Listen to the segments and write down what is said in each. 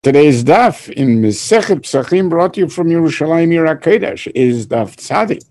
Today's daf in Mesechet Psachim, brought to you from Yerushalayim Yer HaKodesh, is daf Tzadi.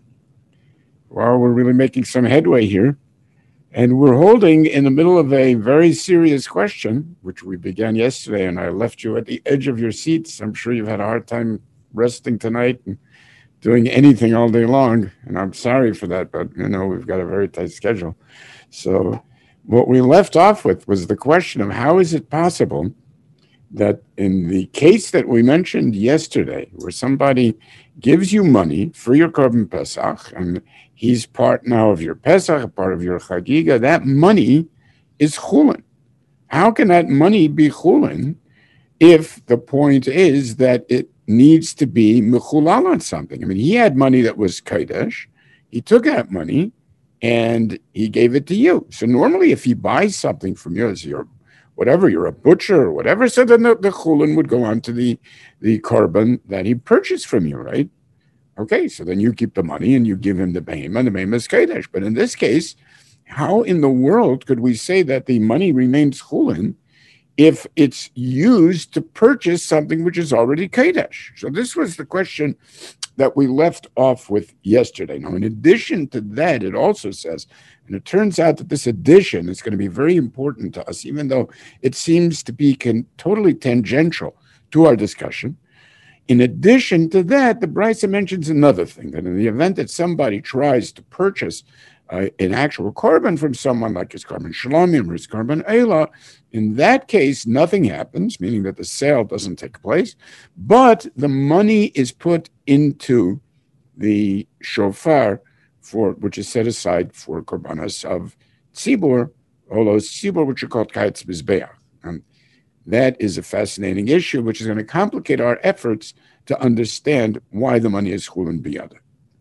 Well, we're really making some headway here, and we're holding in the middle of a very serious question, which we began yesterday, and I left you at the edge of your seats. I'm sure you've had a hard time resting tonight and doing anything all day long, and I'm sorry for that, but we've got a very tight schedule. So what we left off with was the question of how is it possible that in the case that we mentioned yesterday, where somebody gives you money for your Korban Pesach, and he's part now of your Pesach, part of your Chagiga, that money is chulin. How can that money be chulin if the point is that it needs to be mechulal on something? I mean, he had money that was kodesh. He took that money and he gave it to you. So normally if he buys something from you, as your whatever, you're a butcher or whatever, so then the chulin would go on to the korban that he purchased from you, right? Okay, so then you keep the money and you give him the behemah, and the behemah is kodesh. But in this case, how in the world could we say that the money remains chulin if it's used to purchase something which is already kodesh? So this was the question that we left off with yesterday. Now, in addition to that, it also says, and it turns out that this addition is going to be very important to us, even though it seems to be totally tangential to our discussion. In addition to that, the Brisa mentions another thing, that in the event that somebody tries to purchase an actual korban from someone, like his korban shalomim or his korban eila, in that case, nothing happens, meaning that the sale doesn't take place, but the money is put into the shofar, which is set aside for korbanos of tzibur, olos tzibur, which are called kayetz mizbeach. And that is a fascinating issue, which is going to complicate our efforts to understand why the money is chulin biyada.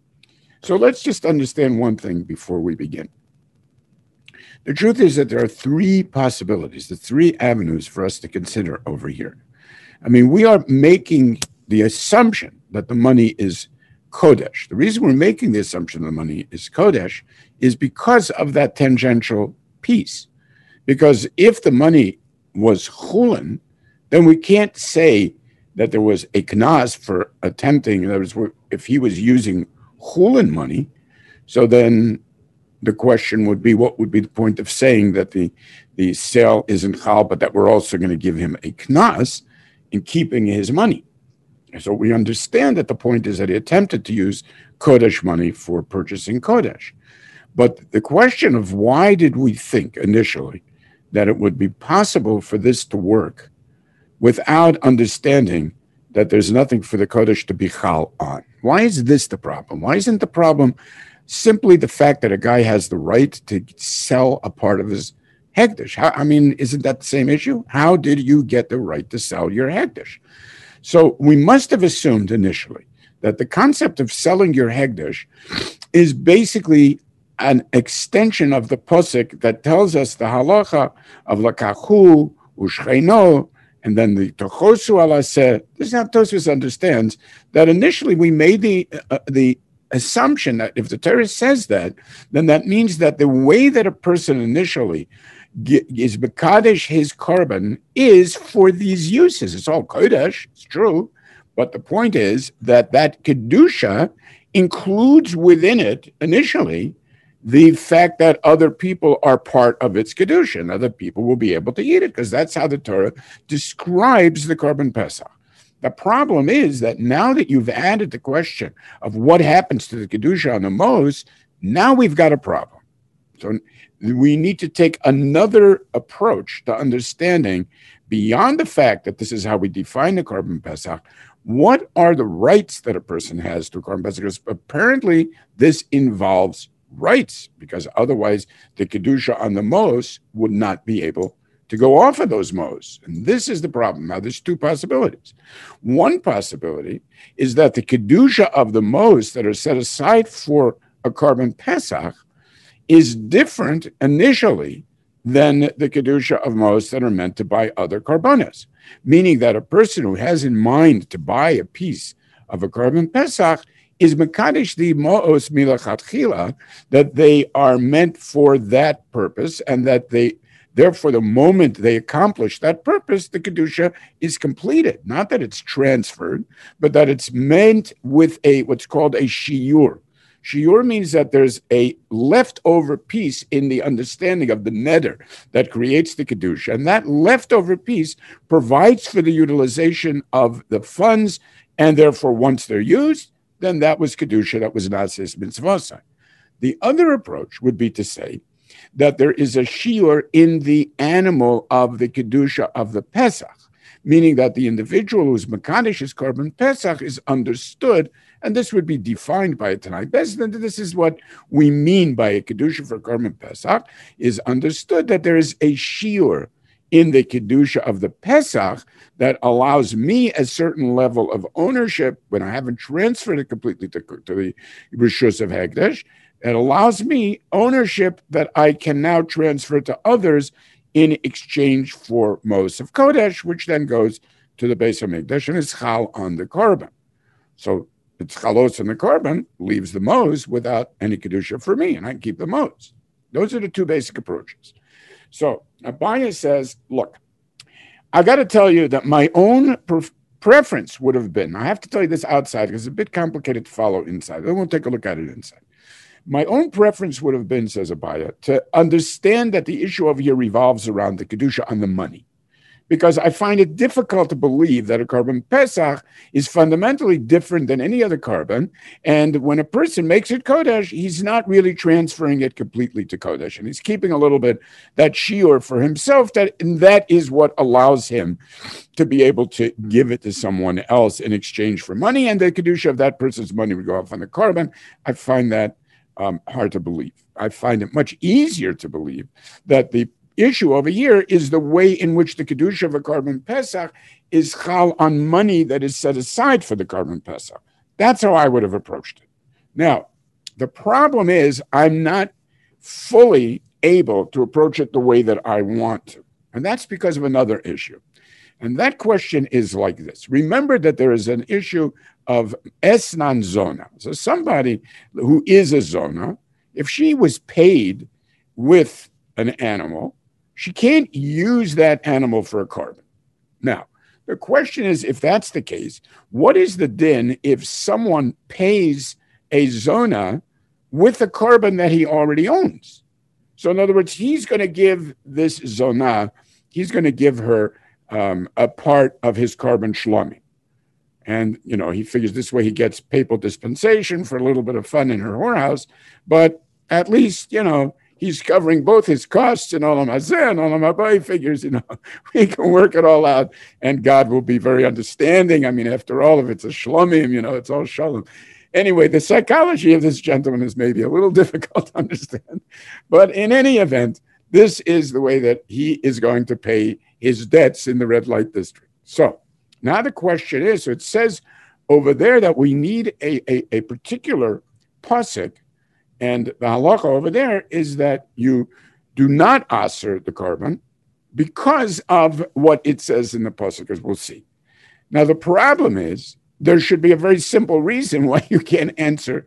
So let's just understand one thing before we begin. The truth is that there are three possibilities, the three avenues for us to consider over here. I mean, we are making the assumption that the money is kodesh. The reason we're making the assumption the money is kodesh is because of that tangential piece. Because if the money was chulin, then we can't say that there was a knas for attempting, in other words, if he was using chulin money, so then the question would be, what would be the point of saying that the sale isn't chal, but that we're also going to give him a knas in keeping his money? So we understand that the point is that he attempted to use kodesh money for purchasing kodesh. But the question of why did we think initially that it would be possible for this to work without understanding that there's nothing for the kodesh to be chal on? Why is this the problem? Why isn't the problem simply the fact that a guy has the right to sell a part of his hekdesh? Isn't that the same issue? How did you get the right to sell your hekdesh? So we must have assumed initially that the concept of selling your hekdesh is basically an extension of the posuk that tells us the halacha of lakachu ushcheino, and then the tochosu alaseh. This is how Tosfos understands that initially we made the assumption that if the Torah says that, then that means that the way that a person initially is bekadesh his korban is for these uses. It's all kodesh, it's true, but the point is that kedusha includes within it initially the fact that other people are part of its kedusha, and other people will be able to eat it, because that's how the Torah describes the korban pesach. The problem is that now that you've added the question of what happens to the kedusha on the mos, now we've got a problem. So we need to take another approach to understanding, beyond the fact that this is how we define the korban pesach, what are the rights that a person has to korban pesach? Because apparently this involves rights, because otherwise the kedusha on the mos would not be able to go off of those mos. And this is the problem. Now, there's two possibilities. One possibility is that the kedusha of the mos that are set aside for a korban pesach is different initially than the kedusha of mos that are meant to buy other korbanos, meaning that a person who has in mind to buy a piece of a korban pesach is mekadesh the mos milachatchila, that they are meant for that purpose, and that Therefore, the moment they accomplish that purpose, the Kedusha is completed. Not that it's transferred, but that it's meant with what's called a shiur. Shiur means that there's a leftover piece in the understanding of the neder that creates the Kedusha. And that leftover piece provides for the utilization of the funds. And therefore, once they're used, then that was Kedusha, that was Nasis Mitzvosai. The other approach would be to say that there is a shiur in the animal of the Kedusha of the Pesach, meaning that the individual who's Makadish's Korban Pesach is understood, and this would be defined by a Tanai Bezdin. This is what we mean by a Kedusha for Korban Pesach, is understood that there is a shiur in the Kedusha of the Pesach that allows me a certain level of ownership when I haven't transferred it completely to the Rishus of Hekdesh. It allows me ownership that I can now transfer to others in exchange for Mos of Kodesh, which then goes to the Beis HaMikdash and is chal on the Korban. So it's chalos on the Korban, leaves the Mos without any Kedusha for me, and I keep the Mos. Those are the two basic approaches. So Abaya says, look, I got to tell you that my own preference would have been, I have to tell you this outside because it's a bit complicated to follow inside. Then we'll take a look at it inside. My own preference would have been, says Abaya, to understand that the issue over here revolves around the Kedusha on the money. Because I find it difficult to believe that a Korban Pesach is fundamentally different than any other Korban. And when a person makes it Kodesh, he's not really transferring it completely to Kodesh. And he's keeping a little bit that shiur for himself, and that is what allows him to be able to give it to someone else in exchange for money. And the Kedusha of that person's money would go off on the Korban. I find that hard to believe. I find it much easier to believe that the issue over here is the way in which the Kedusha of a Korban Pesach is chal on money that is set aside for the Korban Pesach. That's how I would have approached it. Now, the problem is I'm not fully able to approach it the way that I want to. And that's because of another issue. And that question is like this. Remember that there is an issue of esnan zona. So somebody who is a zona, if she was paid with an animal, she can't use that animal for a korban. Now, the question is, if that's the case, what is the din if someone pays a zona with a korban that he already owns? So in other words, he's going to give this zona, he's going to give her a part of his korban shlomi. And, he figures this way he gets papal dispensation for a little bit of fun in her whorehouse. But at least, he's covering both his costs in Olam Hazeh and Olam Haba. He figures, we can work it all out and God will be very understanding. I mean, after all, if it's a shlomim, it's all shalom. Anyway, the psychology of this gentleman is maybe a little difficult to understand. But in any event, this is the way that he is going to pay his debts in the red light district. So now the question is, so it says over there that we need a particular pasuk, and the halacha over there is that you do not aser the korban because of what it says in the pasuk, as we'll see. Now the problem is there should be a very simple reason why you can't aser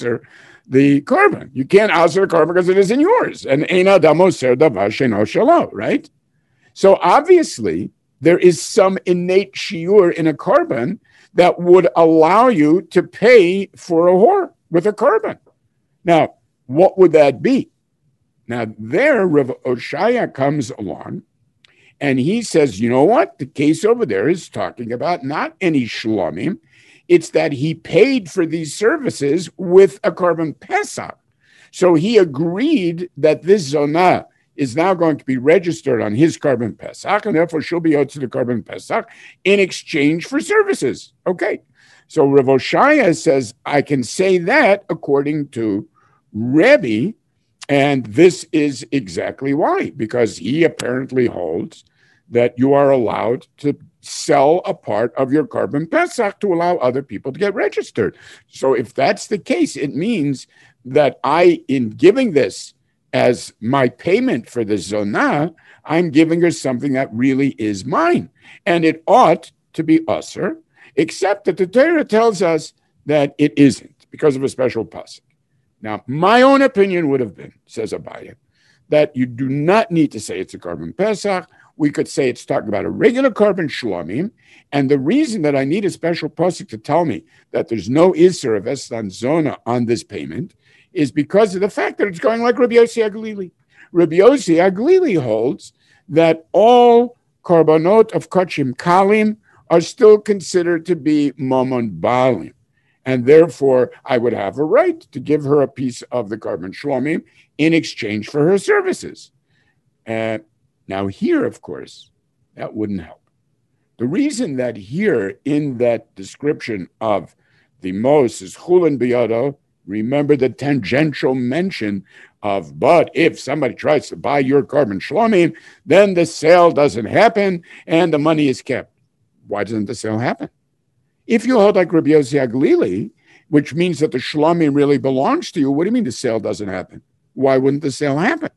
the korban. You can't aser the korban because it isn't yours. And eina damoser davar she'eino shelo, right? So obviously, there is some innate shiur in a korban that would allow you to pay for a whore with a korban. Now, what would that be? Now, there, Rav Oshaya comes along, and he says, you know what? The case over there is talking about not any shlomim. It's that he paid for these services with a korban pesach. So he agreed that this zona is now going to be registered on his korban pesach, and therefore she'll be owed to the korban pesach in exchange for services. Okay. So Rav Oshaya says, I can say that according to Rebbe, and this is exactly why, because he apparently holds that you are allowed to sell a part of your korban pesach to allow other people to get registered. So if that's the case, it means that in giving this as my payment for the zonah, I'm giving her something that really is mine. And it ought to be usher, except that the Torah tells us that it isn't because of a special pasuk. Now, my own opinion would have been, says Abaya, that you do not need to say it's a Korban Pesach. We could say it's talking about a regular Korban Shlomim. And the reason that I need a special pasuk to tell me that there's no Isser of Eslan Zona on this payment is because of the fact that it's going like Rabbi Yossi Aglili. Rabbi Yossi Aglili holds that all Korbanot of Kachim Kalim are still considered to be Momon Balim. And therefore, I would have a right to give her a piece of the Korban Shlomim in exchange for her services. Now here, of course, that wouldn't help. The reason that here in that description of the Mos is Chulin Biyado, remember the tangential mention of, but if somebody tries to buy your Korban Shlomim, then the sale doesn't happen and the money is kept. Why doesn't the sale happen? If you hold like Rabbi Yossi Aglili, which means that the Shlomim really belongs to you, what do you mean the sale doesn't happen? Why wouldn't the sale happen?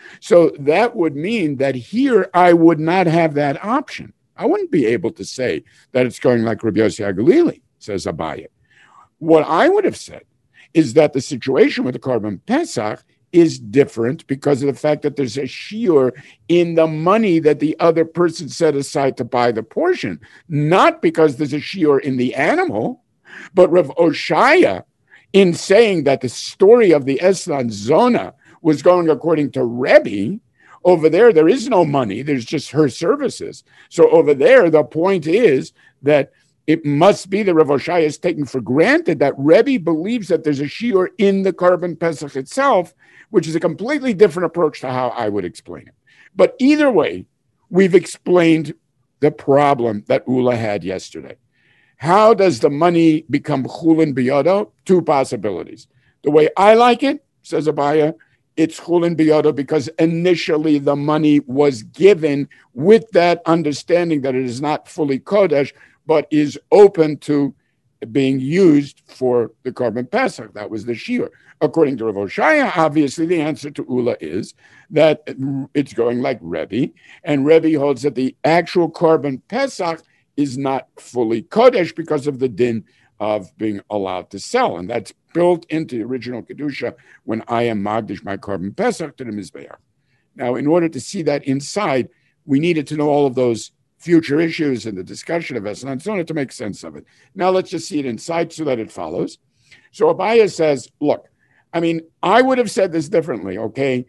So that would mean that here I would not have that option. I wouldn't be able to say that it's going like Rabbi Yossi Aglili, says Abaye. What I would have said is that the situation with the Korban Pesach is different because of the fact that there's a shiur in the money that the other person set aside to buy the portion, not because there's a shiur in the animal, but Rav Oshaya, in saying that the story of the Eslan Zona was going according to Rebbe, over there is no money, there's just her services. So over there, the point is that it must be that Rav Oshaya is taken for granted that Rebbe believes that there's a shiur in the Korban Pesach itself, which is a completely different approach to how I would explain it. But either way, we've explained the problem that Ula had yesterday. How does the money become chulin biyado? Two possibilities. The way I like it, says Abaya, it's chulin biyado because initially the money was given with that understanding that it is not fully kodesh, but is open to being used for the Korban Pesach. That was the shiur. According to Rav Oshaya, obviously the answer to Ula is that it's going like Rebbe, and Rebbe holds that the actual Korban Pesach is not fully kodesh because of the din of being allowed to sell, and that's built into the original kedusha when I am magdish my Korban Pesach to the mizbeach. Now, in order to see that inside, we needed to know all of those future issues and the discussion of Eslan Zona to make sense of it. Now let's just see it inside so that it follows. So Abaya says, look, I mean, I would have said this differently, okay?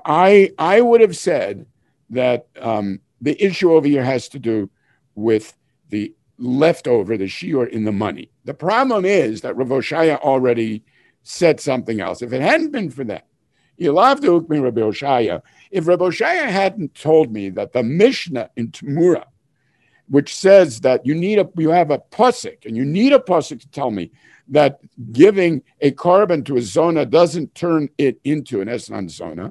I would have said that the issue over here has to do with the leftover, the shiur in the money. The problem is that Rav Oshaya already said something else. If it hadn't been for that, you'll have to hook me, Rabbi Oshaya. If Rabbi Oshaya hadn't told me that the Mishnah in Temura, which says that you have a pasuk, and you need a pasuk to tell me that giving a korban to a zona doesn't turn it into an Eslan Zona,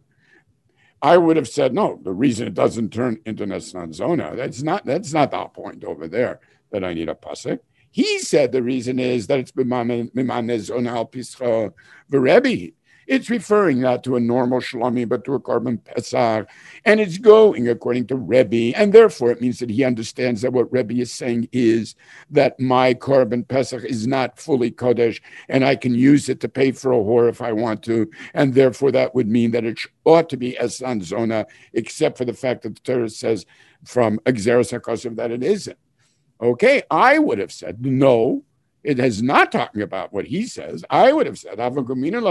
I would have said, no, the reason it doesn't turn into an Eslan Zona, that's not the point over there that I need a pasuk. He said the reason is that it's B'maneh Zona al Pischa V'Rebbe. It's referring not to a normal Shlomim, but to a Korban Pesach. And it's going according to Rebbe. And therefore, it means that he understands that what Rebbe is saying is that my Korban Pesach is not fully Kodesh, and I can use it to pay for a whore if I want to. And therefore, that would mean that it ought to be Eslan Zona, except for the fact that the Torah says from Exeris HaKosav that it isn't. Okay, I would have said, no, it is not talking about what he says. I would have said, I would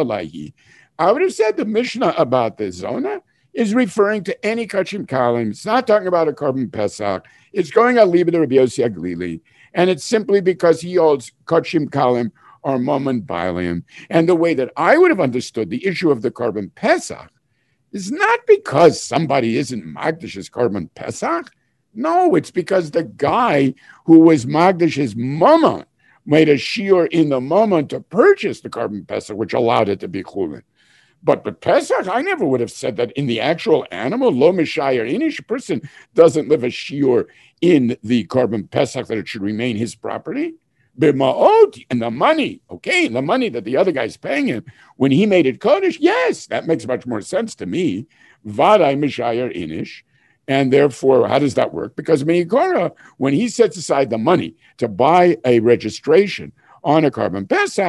have said the Mishnah about the Zona is referring to any Kachim Kalim. It's not talking about a Korban Pesach. It's going al liba to Rabbi Yossi Aglili. And it's simply because he holds Kachim Kalim or Momon Bailim. And the way that I would have understood the issue of the Korban Pesach is not because somebody isn't Magdash's Korban Pesach. No, it's because the guy who was Magdash's Momon made a shiur in the moment to purchase the Korban Pesach, which allowed it to be chulin. But Pesach, I never would have said that in the actual animal, lo mishayer inish, a person doesn't live a shiur in the Korban Pesach that it should remain his property. B'ma'ot, and the money, okay, the money that the other guy's paying him, when he made it kodesh, yes, that makes much more sense to me. Vadai mishayer inish. And therefore, how does that work? Because Meikora, when he sets aside the money to buy a registration on a Korban Pesach,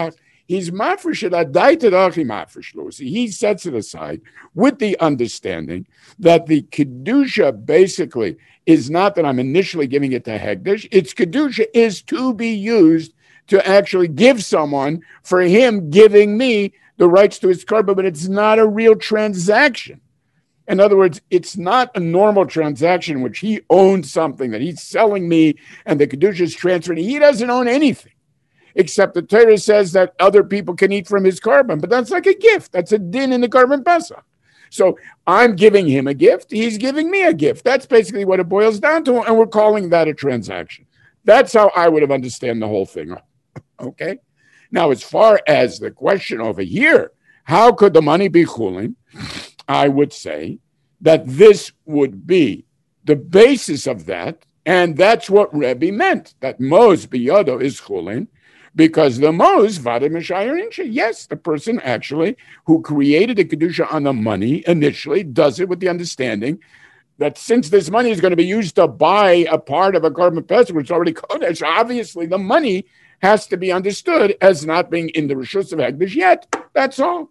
He's mafresh it adaita dachi mafresh lo. He sets it aside with the understanding that the kedusha basically is not that I'm initially giving it to hekdesh. Its kedusha is to be used to actually give someone for him giving me the rights to his carbon, but it's not a real transaction. In other words, it's not a normal transaction in which he owns something that he's selling me and the kedusha is transferred. He doesn't own anything, except the Torah says that other people can eat from his carbon, but that's like a gift. That's a din in the carbon pesach. So I'm giving him a gift. He's giving me a gift. That's basically what it boils down to, and we're calling that a transaction. That's how I would have understood the whole thing. Okay? Now, as far as the question over here, how could the money be chulin? I would say that this would be the basis of that, and that's what Rebbe meant, that Mos biyodo is chulin, because the Mos vada mishayer insha. Yes, the person actually who created the kedusha on the money initially does it with the understanding that since this money is going to be used to buy a part of a carbon pesach, which is already kodesh, obviously the money has to be understood as not being in the rishus of hekdesh yet. That's all.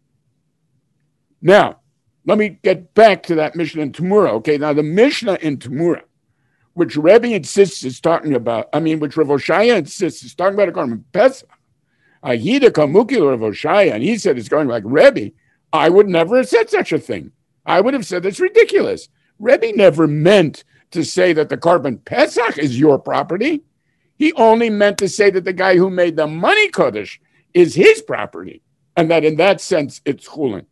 Now, let me get back to that Mishnah in Tamura. Okay, now the Mishnah in Tamura, which Rebbe insists is talking about, which Rav Oshaya insists is talking about a carbon pesach. Ahida kamuki Rav Oshaya, and he said it's going like Rebbe. I would never have said such a thing. I would have said that's ridiculous. Rebbe never meant to say that the carbon pesach is your property. He only meant to say that the guy who made the money kodesh is his property, and that in that sense it's chulin.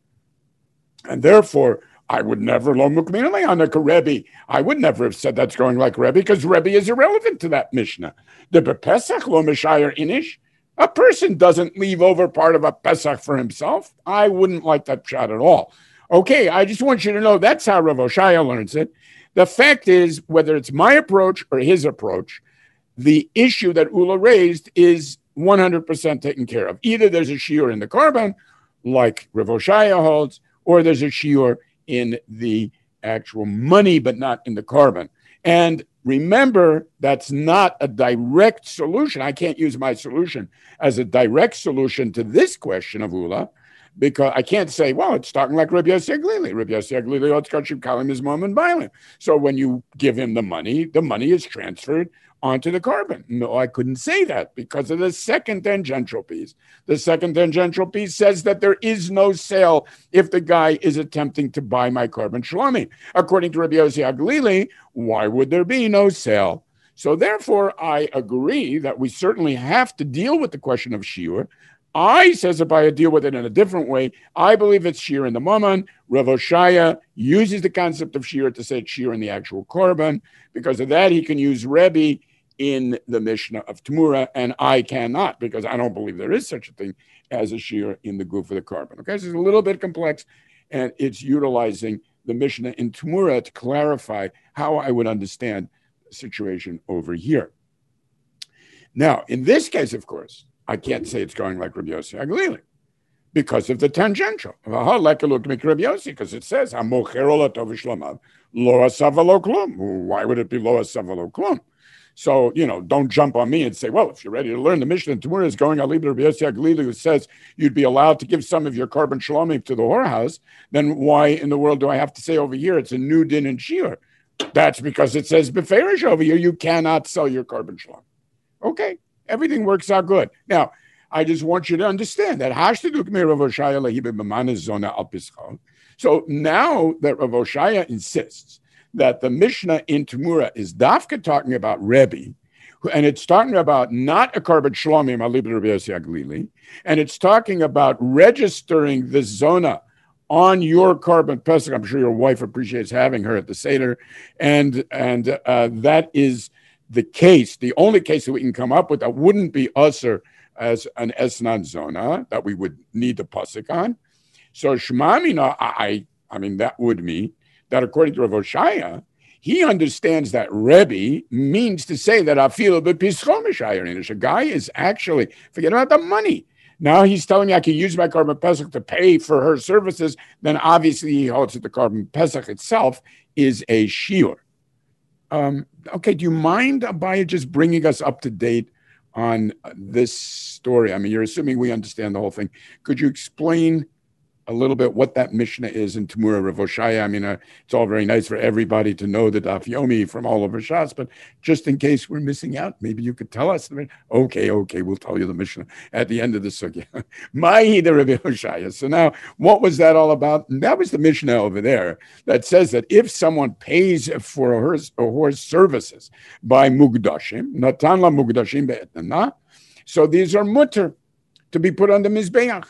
And therefore, I would never lo mukminale anaka Rebbe. I would never have said that's going like Rebbe because Rebbe is irrelevant to that Mishnah. The bepesach lo mishayer inish. A person doesn't leave over part of a pesach for himself. I wouldn't like that shot at all. Okay, I just want you to know that's how Rav Oshaya learns it. The fact is, whether it's my approach or his approach, the issue that Ula raised is 100% taken care of. Either there's a shiur in the carbon, like Rav Oshaya holds, or there's a shiur in the actual money, but not in the carbon. And remember, that's not a direct solution. I can't use my solution as a direct solution to this question of Ula, because I can't say, well, it's talking like Rabbi Yossi Aglili. Rabbi Yossi Aglili, Otzkashim Kalim is mom and violent. So when you give him the money is transferred onto the carbon. No, I couldn't say that because of the second tangential piece. The second tangential piece says that there is no sale if the guy is attempting to buy my carbon shlomi. According to Rabbi Yossi Aglili, why would there be no sale? So therefore, I agree that we certainly have to deal with the question of shiur. I, says Abaya, deal with it in a different way. I believe it's shiur in the mammon. Rav Oshaya uses the concept of shiur to say it's shiur in the actual korban. Because of that, he can use Rebbe in the Mishnah of Tamura, and I cannot, because I don't believe there is such a thing as a shiur in the goof of the carbon. Okay, so it's a little bit complex, and it's utilizing the Mishnah in Tamura to clarify how I would understand the situation over here. Now, in this case, of course, I can't say it's going like Rabbi Yossi Aglili because of the tangential. Because it says, why would it be lo asavalo klum? So, don't jump on me and say, well, if you're ready to learn the Mishnah and Tamura is going on Rabbi Yossi Aglili, who says you'd be allowed to give some of your carbon shalomim to the whorehouse, then why in the world do I have to say over here it's a new din and shiur? That's because it says beferish over here, you cannot sell your carbon shalom. Okay, everything works out good. Now, I just want you to understand that so now that Rav Oshaya insists that the Mishnah in Tamura is dafka talking about Rebbe, and it's talking about not a carbon shlomim alib Rabbi Yossi Aglili, and it's talking about registering the zona on your carbon pesach. I'm sure your wife appreciates having her at the Seder, and that is the case, the only case that we can come up with that wouldn't be usher as an esnan zona that we would need the pasuk on. So Shmamina, I mean, that would mean that according to Rav Oshaya, he understands that Rebbe means to say that afilu b'pischo mishayer. A guy is actually, forget about the money. Now he's telling me I can use my carbon pesach to pay for her services. Then obviously he holds that the carbon pesach itself is a shiur. Okay, do you mind, Abaya, just bringing us up to date on this story? I mean, you're assuming we understand the whole thing. Could you explain a little bit what that Mishnah is in Tamura Rav Oshaya? I mean, it's all very nice for everybody to know the Daf Yomi from all over Shas, but just in case we're missing out, maybe you could tell us. Okay, we'll tell you the Mishnah at the end of the Sugya. Mahi the Rav Oshaya. So now, what was that all about? And that was the Mishnah over there that says that if someone pays for a horse services by Mugdashim, Natan la Mugdashim be'etnana, so these are mutter to be put on the Mizbeach.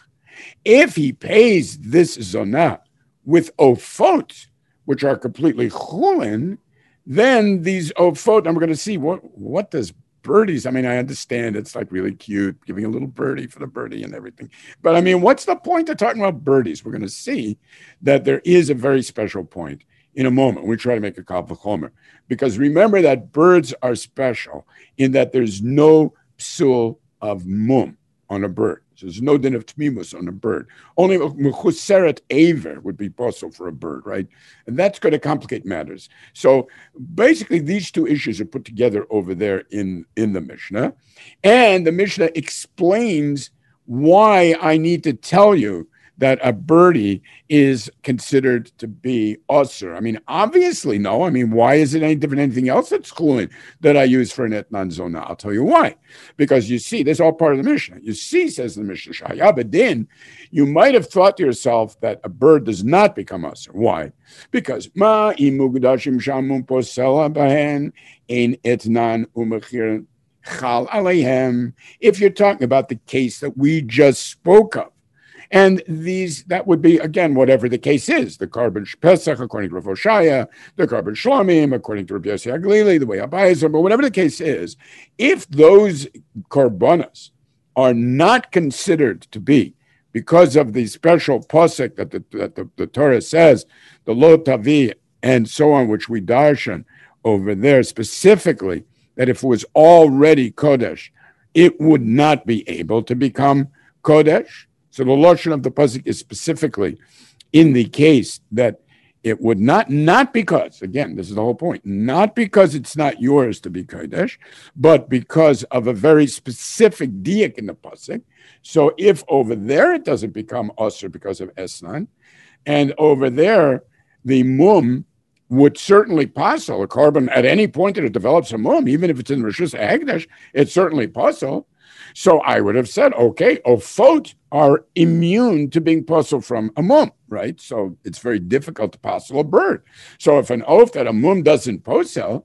If he pays this zonah with ofot, which are completely chulin, then these ofot, and we're going to see what does birdies, I mean, I understand it's like really cute, giving a little birdie for the birdie and everything. But I mean, what's the point of talking about birdies? We're going to see that there is a very special point in a moment. We try to make a kal v'chomer, because remember that birds are special in that there's no psul of mum on a bird. So there's no din of tmimus on a bird. Only mechuseret aver would be possible for a bird, right? And that's going to complicate matters. So basically, these two issues are put together over there in the Mishnah. And the Mishnah explains why I need to tell you that a birdie is considered to be osir. I mean, obviously, no. I mean, why is it any different than anything else that's chulin that I use for an etnan zona? I'll tell you why. Because you see, this is all part of the Mishnah. You see, says the Mishnah, Shayabadin, you might have thought to yourself that a bird does not become osir. Why? Because ma imugdashim shamun posela bahen ein etnan umachir chal aleihem. If you're talking about the case that we just spoke of, and that would be, again, whatever the case is, the carbon Pesach, according to Rav Oshaya, the carbon Shlomim, according to Rabbi Yossi Aglili, the way Abayis, but whatever the case is, if those karbonas are not considered to be, because of the special posek that the Torah says, the lo tavi, and so on, which we darshan over there specifically, that if it was already Kodesh, it would not be able to become Kodesh. So the lashon of the pasuk is specifically in the case that it would not because, again, this is the whole point, not because it's not yours to be kodesh, but because of a very specific diak in the pasuk. So if over there it doesn't become osir because of esnan, and over there the mum would certainly passel a carbon at any point that it develops a mum, even if it's in Rishus Hagdash, it's certainly passel. So I would have said, okay, ofot are immune to being posel from a mum, right? So it's very difficult to posel a bird. So if an oath that a mum doesn't posel,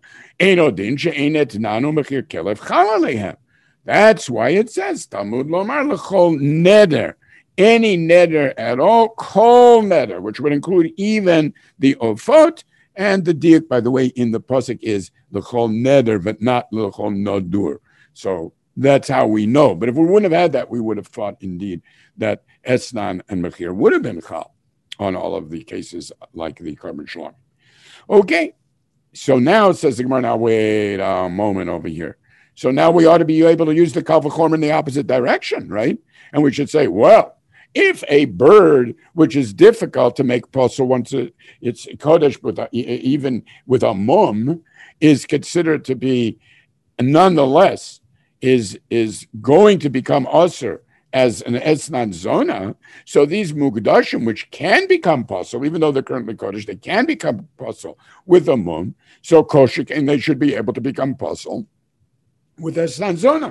that's why it says, Talmud lomar lechol neder, any neder at all, kol neder, which would include even the ofot, and the diak, by the way, in the pasuk is lechol neder, but not lechol nodur. So that's how we know. But if we wouldn't have had that, we would have thought indeed that Esnan and Mechir would have been Chal on all of the cases like the carbon shalom. Okay, so now it says the Gemara, now wait a moment over here. So now we ought to be able to use the Kal V'chomer in the opposite direction, right? And we should say, well, if a bird, which is difficult to make posel once it's Kodesh, even with a mum, is considered to be nonetheless is going to become osir as an esnan zona. So these mugdashim, which can become posel, even though they're currently kodesh, they can become posel with a mum. So koshik, and they should be able to become posel with esnan zona.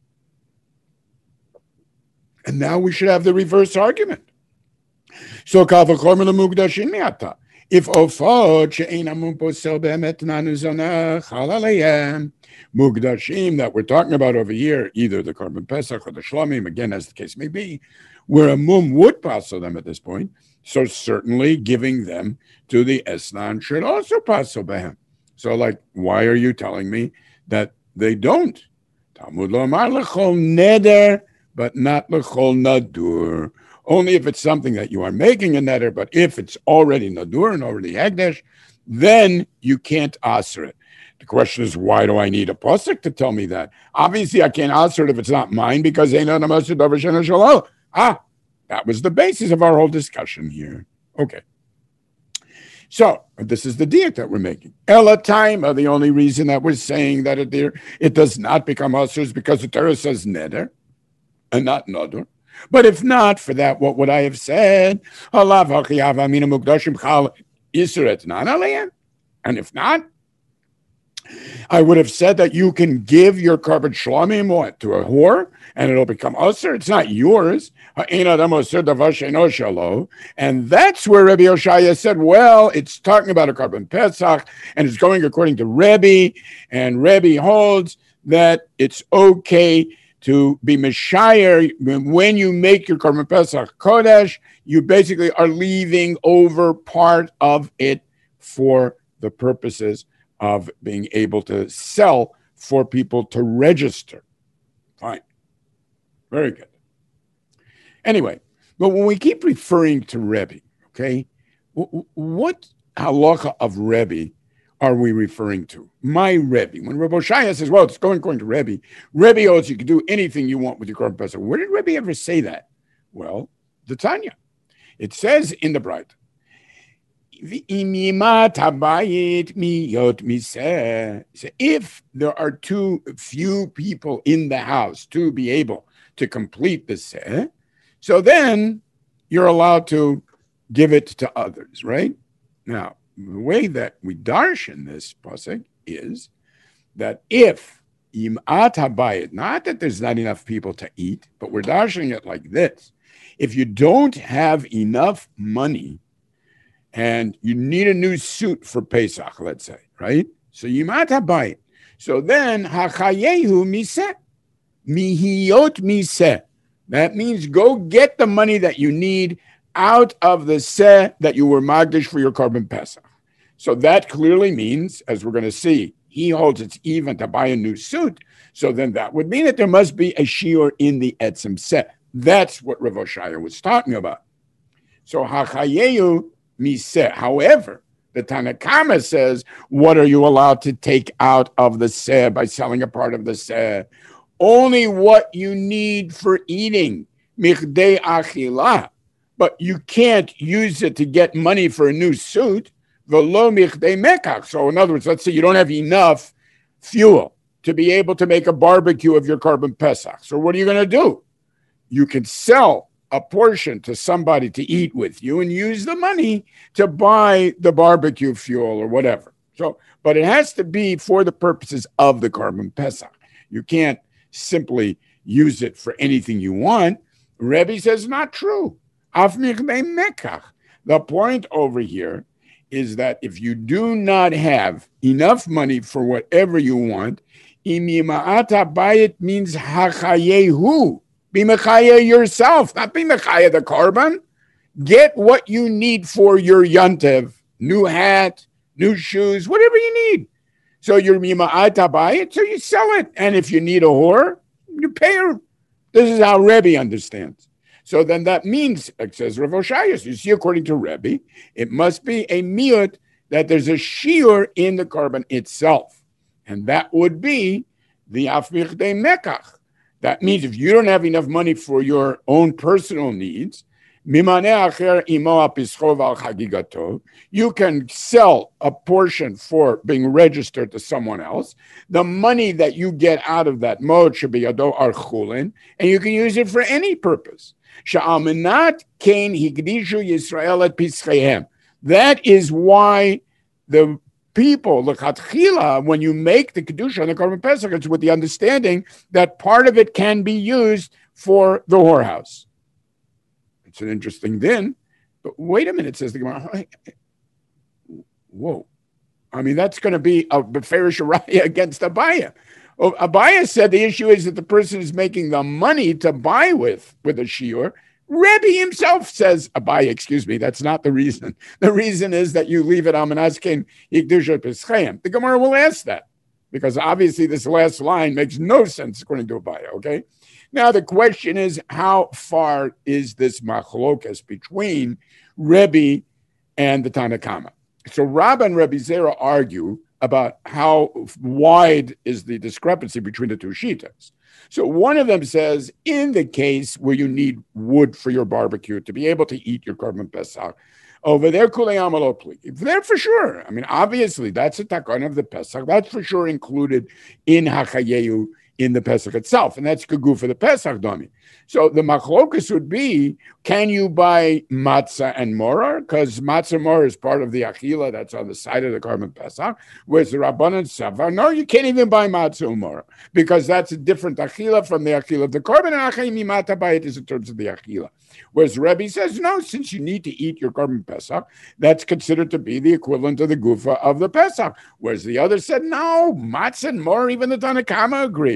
And now we should have the reverse argument. So kal v'chomer lemugdashim miata. If ofot she'ein amun posel be'emet nanu zona chal aleihem, mugdashim that we're talking about over here, either the carbon pesach or the shlomim, again, as the case may be, where a mum would passel them at this point, so certainly giving them to the esnan should also passel behem. So, like, why are you telling me that they don't? Talmud lomar lechol neder, but not lechol nadur. Only if it's something that you are making a neder, but if it's already nadur and already hagdash, then you can't aser it. The question is, why do I need a pasuk to tell me that? Obviously, I can't aser it if it's not mine because that was the basis of our whole discussion here. Okay. So this is the diet that we're making. Ela time, the only reason that we're saying that it does not become usher is because the Torah says neder and not nodor. But if not for that, what would I have said? And if not, I would have said that you can give your carbon shlomim to a whore and it'll become usher. It's not yours. And that's where Rabbi Yoshaya said, well, it's talking about a carbon pesach and it's going according to Rebbe, and Rebbe holds that it's okay to be Meshayar. When you make your carbon pesach kodesh, you basically are leaving over part of it for the purposes of being able to sell for people to register. Fine. Very good. Anyway, but when we keep referring to Rebbe, okay, what halacha of Rebbe are we referring to? My Rebbe. When Rabbi Shaya says, well, it's going according to Rebbe, Rebbe holds you can do anything you want with your Korban Pesach. Where did Rebbe ever say that? Well, the Tanya. It says in the Bright, so if there are too few people in the house to be able to complete the seh, so then you're allowed to give it to others, right? Now, the way that we darshan this pasuk is that if imat habayit, not that there's not enough people to eat, but we're darshaning it like this: if you don't have enough money and you need a new suit for Pesach, let's say, right? So yimat habayit. So then hachayehu miseh, mihiyot miseh. That means go get the money that you need out of the seh that you were magdish for your carbon pesach. So that clearly means, as we're going to see, he holds it's even to buy a new suit. So then that would mean that there must be a shiur in the etzem seh. That's what Rav Oshaya was talking about. So hachayehu miseh. However, the Tanakama says, what are you allowed to take out of the seh by selling a part of the seh? Only what you need for eating, mikdei achilah, but you can't use it to get money for a new suit, v'lo mikdei mekach. So in other words, let's say you don't have enough fuel to be able to make a barbecue of your carbon pesach. So what are you going to do? You can sell a portion to somebody to eat with you and use the money to buy the barbecue fuel or whatever. So, but it has to be for the purposes of the carbon pesach. You can't simply use it for anything you want. Rebbe says not true. The point over here is that if you do not have enough money for whatever you want, imima'ata bayit means hachayehu. Be mechaya yourself, not be mechaya the carbon. Get what you need for your yontev, new hat, new shoes, whatever you need. So you're mima'ata bayit, so you sell it. And if you need a whore, you pay her. This is how Rebbe understands. So then that means, it says Rav Oshaya, you see, according to Rebbe, it must be a miyut that there's a shiur in the carbon itself. And that would be the afmich de mekach. That means if you don't have enough money for your own personal needs, you can sell a portion for being registered to someone else. The money that you get out of that mode should be ado archulin, and you can use it for any purpose. That is why the people, l'chatchila, when you make the kedusha on the carbon pesach, it's with the understanding that part of it can be used for the whorehouse. It's an interesting din, but wait a minute, says the Gemara. Whoa. I mean, that's going to be a beferish raya against Abaya. Well, Abaya said the issue is that the person is making the money to buy with a shiur. Rebbe himself says, Abaya, excuse me, that's not the reason. The reason is that you leave it Amanazkin Yigdusha Peschayim. The Gemara will ask that, because obviously this last line makes no sense according to Abaya, okay? Now, the question is, how far is this machlokas between Rebbe and the Tanakama? So Rabbah and Rebbe Zera argue about how wide is the discrepancy between the two shitas. So one of them says, in the case where you need wood for your barbecue to be able to eat your carbon pesach, Over there, kulei amalo pligi. There for sure. I mean, obviously, that's a takon of the Pesach. That's for sure included in hachayehu in the Pesach itself, and that's kagu for the Pesach dummy. So the machlokus would be: can you buy matzah and morar? Because matzah and morar is part of the achila that's on the side of the korban Pesach. Whereas the Rabbanan Savar, no, you can't even buy matzah and morar because that's a different achila from the achila of the korban, and achayim mata by it is in terms of the achila. Whereas Rebbe says, no, since you need to eat your korban Pesach, that's considered to be the equivalent of the gufa of the Pesach. Whereas the other said, no, matzah and morar, even the Tanakama agree.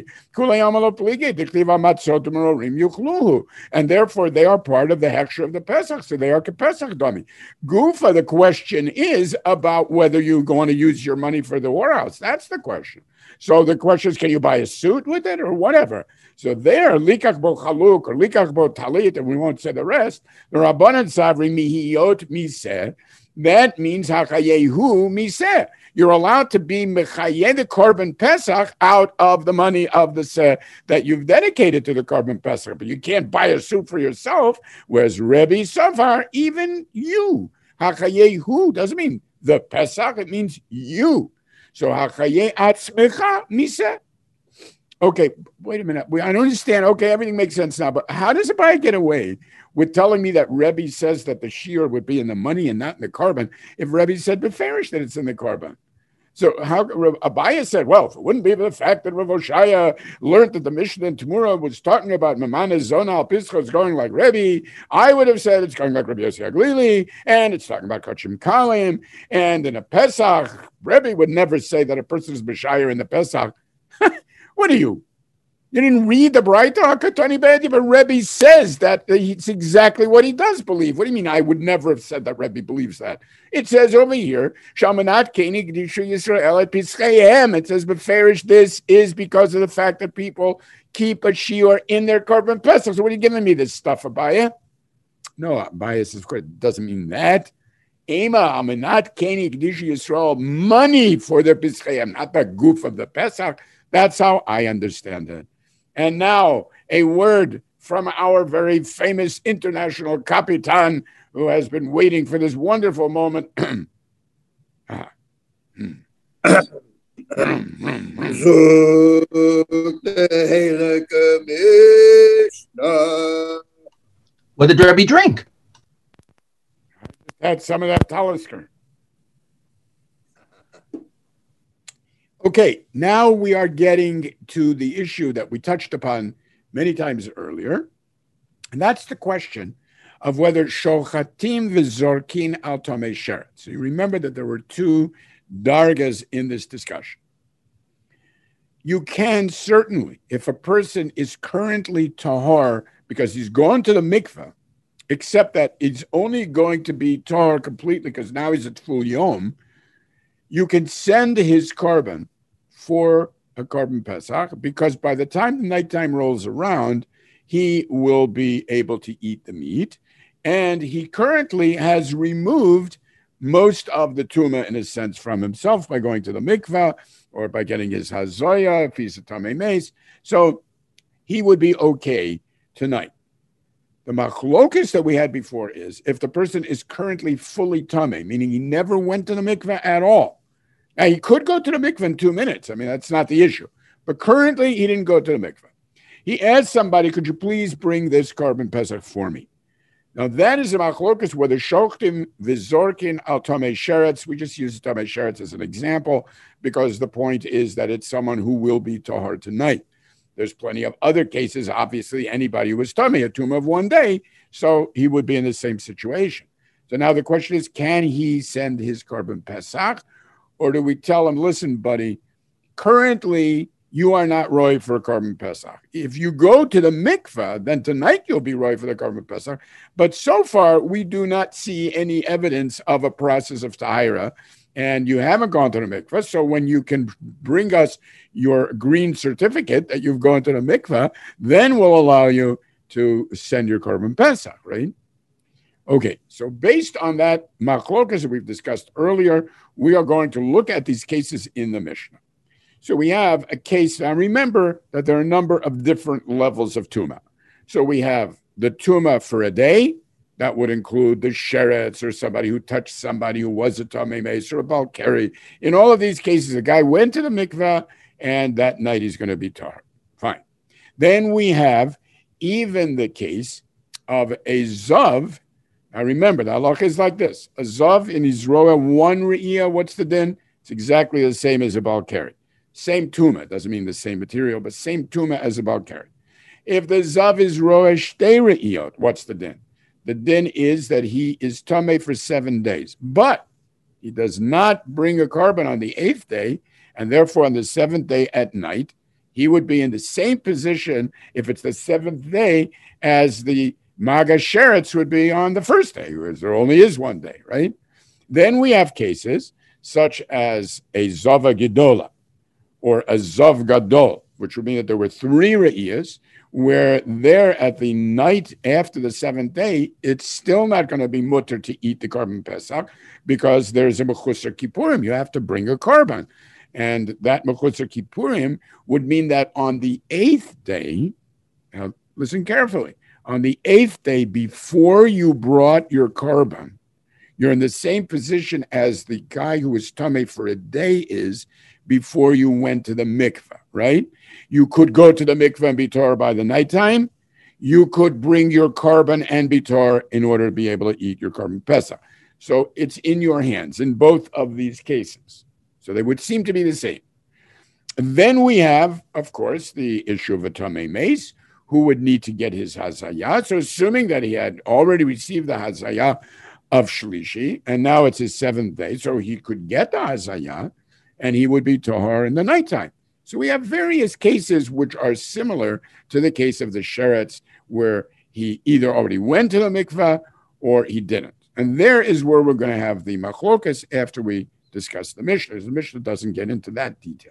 And therefore, they are part of the hechsher of the Pesach, so they are Pesach dummy. Gufa, the question is about whether you're going to use your money for the warehouse. That's the question. So the question is, can you buy a suit with it or whatever? So there, likach bo chaluk or likach bo talit, and we won't say the rest. The Rabbanan Savri mihiyot miseh. That means hachayehu miseh. You're allowed to be mechayeh the korban Pesach out of the money of the seh that you've dedicated to the korban Pesach, but you can't buy a suit for yourself. Whereas Rebbe Savar, even you, hachayehu doesn't mean the Pesach; it means you. So hachayeh atzmecha miseh. Okay, wait a minute. I don't understand. Okay, everything makes sense now. But how does Abaye get away with telling me that Rebbe says that the shear would be in the money and not in the korban if Rebbe said beferish that it's in the korban? So how Abaye said, well, if it wouldn't be for the fact that Rav Oshaya learned that the Mishnah in Tamura was talking about Mamana Zona al Pischa is going like Rebbe, I would have said it's going like Rabbi Yossi Aglili, and it's talking about Kachim Kalim, and in a Pesach, Rebbe would never say that a person is B'shayir in the Pesach. What are you? You didn't read the Braita Hakatani Bedi, but Rebbe says that it's exactly what he does believe. What do you mean? I would never have said that Rebbe believes that. It says over here, Shamanat Keni Gdisha Yisrael et Pischayim. It says, but Farish, this is because of the fact that people keep a shiur in their korban Pesach. So what are you giving me this stuff, Abaye? No, Abaye says, of course, it doesn't mean that. Ema Amanat Keni Gdisha Yisrael, money for their Pischayim, not the goof of the Pesach. That's how I understand it. And now a word from our very famous international Capitan who has been waiting for this wonderful moment. What did Rebbe drink? Had some of that Talisker. Okay, now we are getting to the issue that we touched upon many times earlier, and that's the question of whether shochatim v'zorkin al tomei sheret. So you remember that there were two dargas in this discussion. You can certainly, if a person is currently tahor because he's gone to the mikveh, except that it's only going to be tahor completely because now he's at full yom, you can send his korban for a korban Pesach, because by the time the nighttime rolls around, he will be able to eat the meat. And he currently has removed most of the tuma, in a sense, from himself by going to the mikvah or by getting his hazoya, if he's a tamei meis. So he would be okay tonight. The machlokas that we had before is if the person is currently fully tamei, meaning he never went to the mikvah at all. Now, he could go to the mikveh in 2 minutes. I mean, that's not the issue. But currently, he didn't go to the mikveh. He asked somebody, could you please bring this korban Pesach for me? Now, that is a machlokas whether shochtim v'zorkin al tomei sheretz. We just use tomei sheretz as an example because the point is that it's someone who will be tahor tonight. There's plenty of other cases. Obviously, anybody who was tamei, a tumah of 1 day, so he would be in the same situation. So now the question is, can he send his korban Pesach? Or do we tell him, listen, buddy, currently you are not roy for a korban Pesach. If you go to the mikveh, then tonight you'll be roy for the korban Pesach. But so far, we do not see any evidence of a process of tahira, and you haven't gone to the mikveh. So when you can bring us your green certificate that you've gone to the mikveh, then we'll allow you to send your korban Pesach, right? Okay, so based on that machlokas that we've discussed earlier, we are going to look at these cases in the Mishnah. So we have a case, now remember that there are a number of different levels of tuma. So we have the tuma for a day, That would include the sheretz or somebody who touched somebody who was a tamei mace or a balkari. In all of these cases, a guy went to the mikveh and that night he's going to be tahor. Fine. Then we have even the case of a zav. Now remember, the halacha is like this. A zav in Yisroel, one re'iyah, what's the din? It's exactly the same as a balkari. Same tuma, doesn't mean the same material, but same tuma as a balkari. If the zav is roesh shtei re'iyot, what's the din? The din is that he is tamei for 7 days, but he does not bring a carbon on the 8th day, and therefore on the 7th day at night, he would be in the same position if it's the 7th day as the maga sheretz would be on the first day, because there only is 1 day, right? Then we have cases such as a zava gedola or a zav gadol, which would mean that there were 3 re'iyas, where there at the night after the 7th day, it's still not going to be mutter to eat the carbon pesach because there's a mechusar kippurim. You have to bring a carbon. And that mechusar kippurim would mean that on the 8th day, now listen carefully, on the 8th day before you brought your carbon, you're in the same position as the guy who was tamei for a day is before you went to the mikveh, right? You could go to the mikveh and be tahor by the nighttime. You could bring your carbon and be tahor in order to be able to eat your carbon pesach. So it's in your hands in both of these cases. So they would seem to be the same. And then we have, of course, the issue of a tamei mace, who would need to get his hazayah. So assuming that he had already received the hazayah of shlishi, and now it's his 7th day, so he could get the hazayah, and he would be tahor in the nighttime. So we have various cases which are similar to the case of the sheretz, where he either already went to the mikveh or he didn't. And there is where we're going to have the machlokas after we discuss the Mishnah. The Mishnah doesn't get into that detail.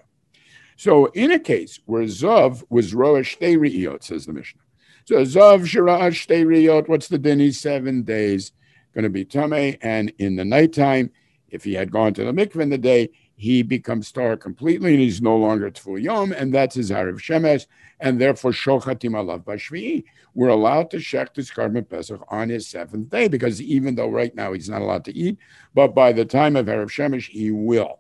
So in a case where zav was roesh shtei re'iyot, says the Mishnah. So zav shira'ash shtei re'iyot, what's the din? He's 7 days, going to be tamei, and in the nighttime, if he had gone to the mikveh in the day, he becomes tahor completely, and he's no longer tful yom, and that's his harav shemesh, and therefore shochatim alav b'shvi'i. We're allowed to shech his carbon pesach on his 7th day, because even though right now he's not allowed to eat, but by the time of harav shemesh, he will.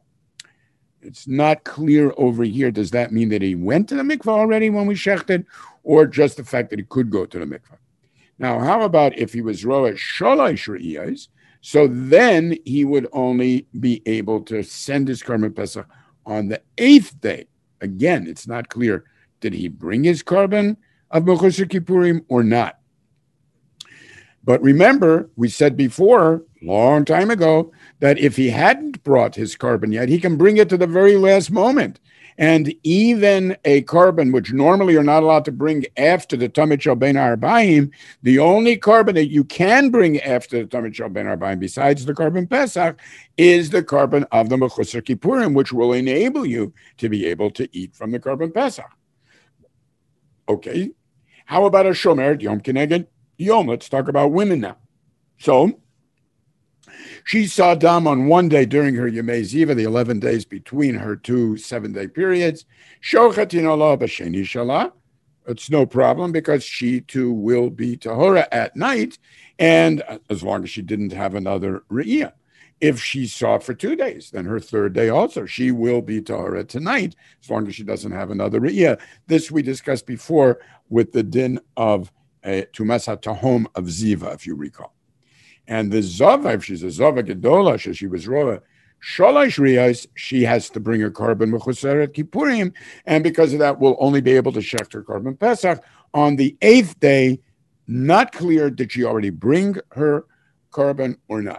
It's not clear over here. Does that mean that he went to the mikveh already when we shechted, or just the fact that he could go to the mikveh? Now, how about if he was roeh sholosh re'iyos? So then he would only be able to send his carbon pesach on the 8th day. Again, it's not clear. Did he bring his carbon of mechusar kippurim or not? But remember, we said before, long time ago, that if he hadn't brought his carbon yet, he can bring it to the very last moment. And even a carbon, which normally you're not allowed to bring after the Tamid Shel Ben Arbaim, the only carbon that you can bring after the Tamid Shel Ben Arbaim, besides the carbon Pesach, is the carbon of the Mechusar Kippurim, which will enable you to be able to eat from the carbon Pesach. Okay, how about a Shomer Yom Keneged Yom? Let's talk about women now. So, she saw dam on 1 day during her Yemei Ziva, the 11 days between her 2 7-day periods. Shochatin Allah b'sheni shalah. It's no problem because she too will be tahora at night, and as long as she didn't have another re'iyah. If she saw for 2 days, then her 3rd day also, she will be tahora tonight, as long as she doesn't have another re'iyah. This we discussed before with the din of Tumas HaTahom of Ziva, if you recall. And the Zava, if she's a Zava Gedola, she was Roa Shalash Riyas, she has to bring her carbon Mechuseret Kippurim, and because of that, will only be able to shecht her carbon Pesach on the 8th day. Not clear, did she already bring her carbon or not?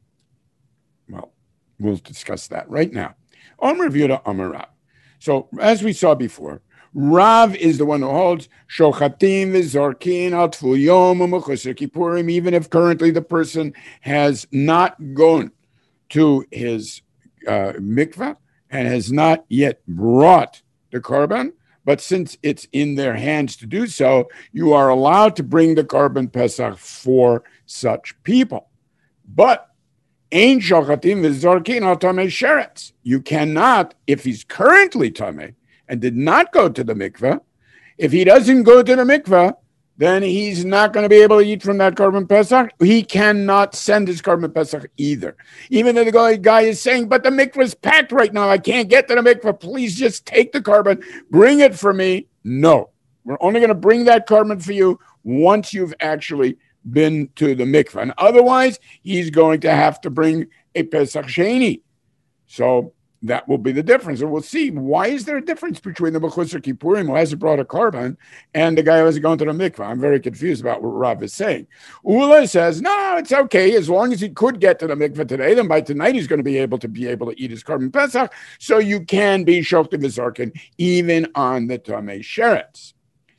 Well, we'll discuss that right now. Omer Yehuda Amar Rav. So, as we saw before, Rav is the one who holds shochatim v'zorkin al tful yom u'mechusar kippurim, even if currently the person has not gone to his mikvah and has not yet brought the carbon, but since it's in their hands to do so, you are allowed to bring the carbon pesach for such people. But ein shochatim v'zorkin al tamei sheretz. You cannot, if he's currently tamei and did not go to the mikveh, if he doesn't go to the mikveh, then he's not going to be able to eat from that Korban Pesach. He cannot send his Korban Pesach either. Even though the guy is saying, but the mikvah is packed right now. I can't get to the mikvah. Please just take the korban, bring it for me. No, we're only going to bring that korban for you once you've actually been to the mikvah. And otherwise, he's going to have to bring a Pesach Sheni. So that will be the difference. And we'll see, why is there a difference between the Mechusar Kippurim, who hasn't brought a korban, and the guy who hasn't gone to the mikvah? I'm very confused about what Rav is saying. Ula says, no, it's okay. As long as he could get to the mikvah today, then by tonight he's going to be able to eat his korban Pesach. So you can be Shokti V'Zarkin even on the Tamei Sheretz.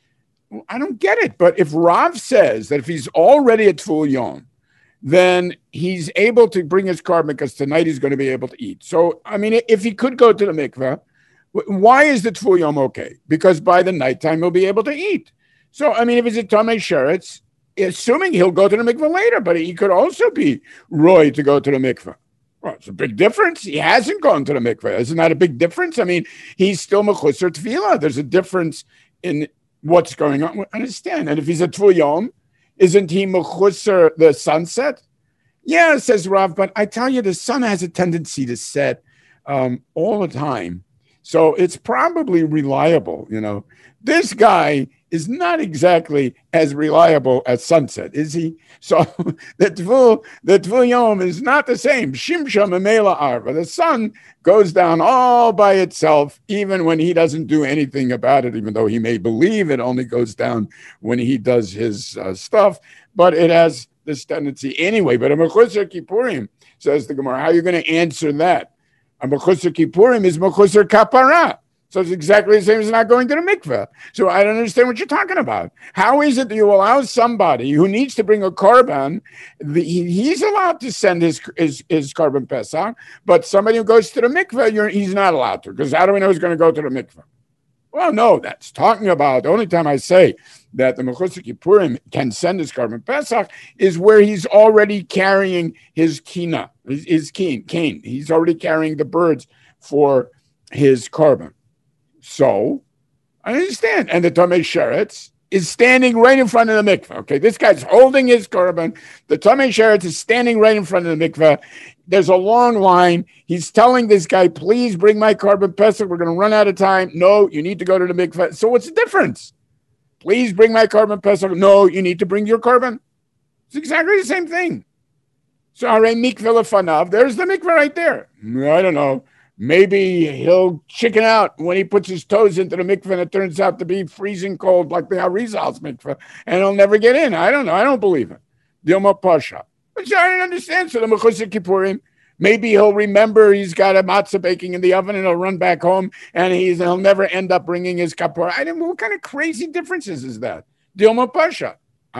I don't get it. But if Rav says that if he's already at Tful Yom, then he's able to bring his korban because tonight he's going to be able to eat. So, I mean, if he could go to the mikveh, why is the Tful Yom okay? Because by the nighttime he'll be able to eat. So, I mean, if it's a Tamei Sheretz, assuming he'll go to the mikveh later, but he could also be roy to go to the mikveh. Well, it's a big difference. He hasn't gone to the mikveh. Isn't that a big difference? I mean, he's still mechusar tefillah. There's a difference in what's going on. I understand. And if he's a Tful Yom, isn't he mechusar the sunset? Yeah, says Rav, but I tell you, the sun has a tendency to set all the time. So it's probably reliable, you know. This guy is not exactly as reliable as sunset, is he? So the Tful Yom is not the same. Shimsha Memela Arva. The sun goes down all by itself, even when he doesn't do anything about it, even though he may believe it only goes down when he does his stuff. But it has this tendency anyway. But a Mechusar Kippurim, says the Gemara, how are you going to answer that? A Mechusar Kippurim is Mechusar Kapara. So it's exactly the same as not going to the mikveh. So I don't understand what you're talking about. How is it that you allow somebody who needs to bring a korban, he's allowed to send his korban Pesach, but somebody who goes to the mikveh, he's not allowed to, because how do we know he's going to go to the mikveh? Well, no, that's talking about, the only time I say that the Mechusar Kippurim can send his korban Pesach is where he's already carrying his kina, his cane. He's already carrying the birds for his korban. So, I understand. And the Tamei Sheretz is standing right in front of the mikveh. Okay, this guy's holding his korban. The Tamei Sheretz is standing right in front of the mikveh. There's a long line. He's telling this guy, please bring my korban Pesach. We're going to run out of time. No, you need to go to the mikveh. So what's the difference? Please bring my korban Pesach. No, you need to bring your korban. It's exactly the same thing. So, Arei mikveh lefanav. There's the mikveh right there. I don't know. Maybe he'll chicken out when he puts his toes into the mikveh and it turns out to be freezing cold like the Arizal's mikveh, and he'll never get in. I don't know. I don't believe it. Dilma Pasha. But I don't understand. So the Mechusar Kippurim, maybe he'll remember he's got a matzah baking in the oven and he'll run back home and he'll never end up bringing his kapor. I don't know. What kind of crazy differences is that? Dilma Pasha.